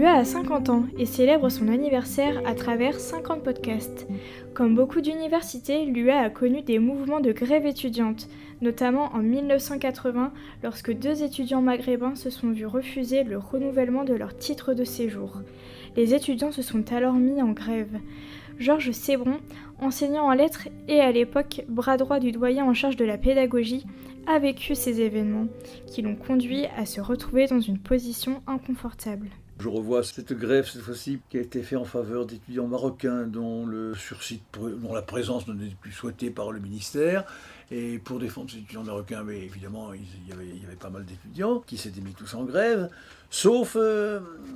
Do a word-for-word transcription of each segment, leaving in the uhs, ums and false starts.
L'U A a cinquante ans et célèbre son anniversaire à travers cinquante podcasts. Comme beaucoup d'universités, l'U A a connu des mouvements de grève étudiante, notamment en mille neuf cent quatre-vingts, lorsque deux étudiants maghrébins se sont vus refuser le renouvellement de leur titre de séjour. Les étudiants se sont alors mis en grève. Georges Sébron, enseignant en lettres et à l'époque bras droit du doyen en charge de la pédagogie, a vécu ces événements qui l'ont conduit à se retrouver dans une position inconfortable. Je revois cette grève, cette fois-ci, qui a été faite en faveur d'étudiants marocains dont, le sursis, dont la présence n'était plus souhaitée par le ministère. Et pour défendre ces étudiants marocains, mais évidemment, il y avait, il y avait pas mal d'étudiants qui s'étaient mis tous en grève, sauf euh,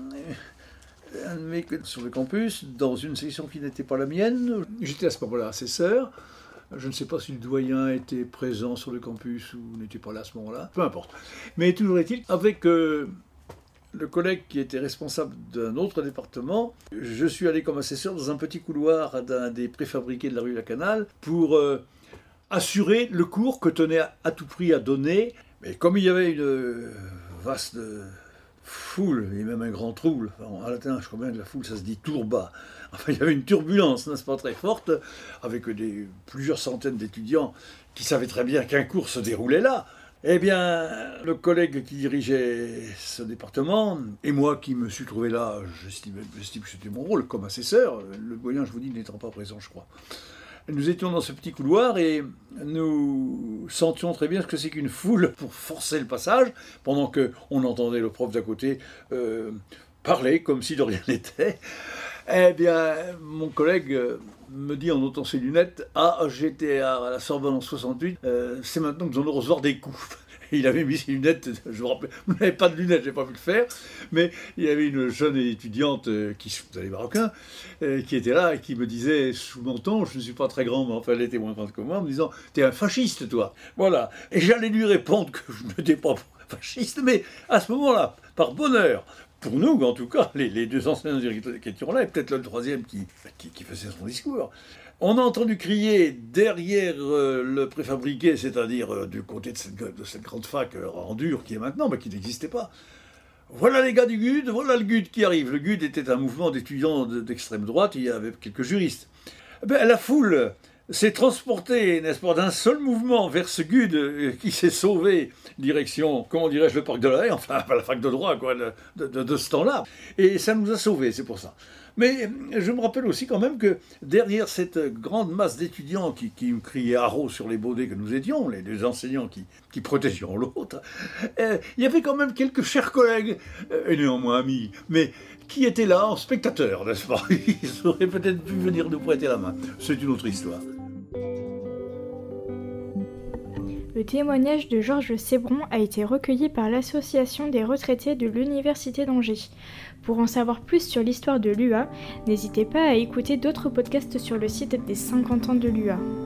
un mec sur le campus, dans une section qui n'était pas la mienne. J'étais à ce moment-là assesseur. Je ne sais pas si le doyen était présent sur le campus ou n'était pas là à ce moment-là. Peu importe. Mais toujours est-il, avec euh, le collègue qui était responsable d'un autre département, je suis allé comme assesseur dans un petit couloir d'un des préfabriqués de la rue Lacanal pour euh, assurer le cours que tenait à, à tout prix à donner. Mais comme il y avait une vaste foule et même un grand trouble, en latin je crois bien que la foule ça se dit tourba, enfin il y avait une turbulence, n'est-ce pas, très forte, avec des, plusieurs centaines d'étudiants qui savaient très bien qu'un cours se déroulait là. Eh bien, le collègue qui dirigeait ce département, et moi qui me suis trouvé là, j'estime, j'estime que c'était mon rôle comme assesseur, le doyen, je vous dis, n'étant pas présent, je crois. Nous étions dans ce petit couloir et nous sentions très bien ce que c'est qu'une foule pour forcer le passage, pendant qu'on entendait le prof d'à côté euh, parler comme si de rien n'était. Eh bien, mon collègue me dit en ôtant ses lunettes « Ah, j'étais à la Sorbonne en soixante-huit, euh, c'est maintenant que nous allons recevoir des coups ». Il avait mis ses lunettes, je me rappelle, vous n'avez pas de lunettes, je n'ai pas pu le faire, mais il y avait une jeune étudiante, qui, vous allez marocain, qui était là et qui me disait sous menton, je ne suis pas très grand, mais enfin elle était moins grande que moi, en me disant « T'es un fasciste, toi !» Voilà. Et j'allais lui répondre que je n'étais pas fasciste, mais à ce moment-là, par bonheur, pour nous, en tout cas, les, les deux enseignants qui étaient là, et peut-être le troisième qui, qui, qui faisait son discours, on a entendu crier derrière euh, le préfabriqué, c'est-à-dire euh, du côté de cette, de cette grande fac euh, en dur qui est maintenant, mais qui n'existait pas. Voilà les gars du G U D, voilà le G U D qui arrive. Le G U D était un mouvement d'étudiants d'extrême droite, il y avait quelques juristes. Ben, la foule s'est transportée, n'est-ce pas, d'un seul mouvement vers ce G U D euh, qui s'est sauvé, direction, comment dirais-je, le parc de la Haye, enfin la fac de droit, quoi, de, de, de ce temps-là. Et ça nous a sauvés, c'est pour ça. Mais je me rappelle aussi quand même que derrière cette grande masse d'étudiants qui, qui criaient haro sur les baudets que nous étions, les deux enseignants qui, qui protégeaient l'autre, euh, il y avait quand même quelques chers collègues, euh, et néanmoins amis, mais qui étaient là en spectateurs, n'est-ce pas? Ils auraient peut-être pu venir nous prêter la main. C'est une autre histoire. Le témoignage de Georges Sébron a été recueilli par l'Association des retraités de l'Université d'Angers. Pour en savoir plus sur l'histoire de l'U A, n'hésitez pas à écouter d'autres podcasts sur le site des cinquante ans de l'U A.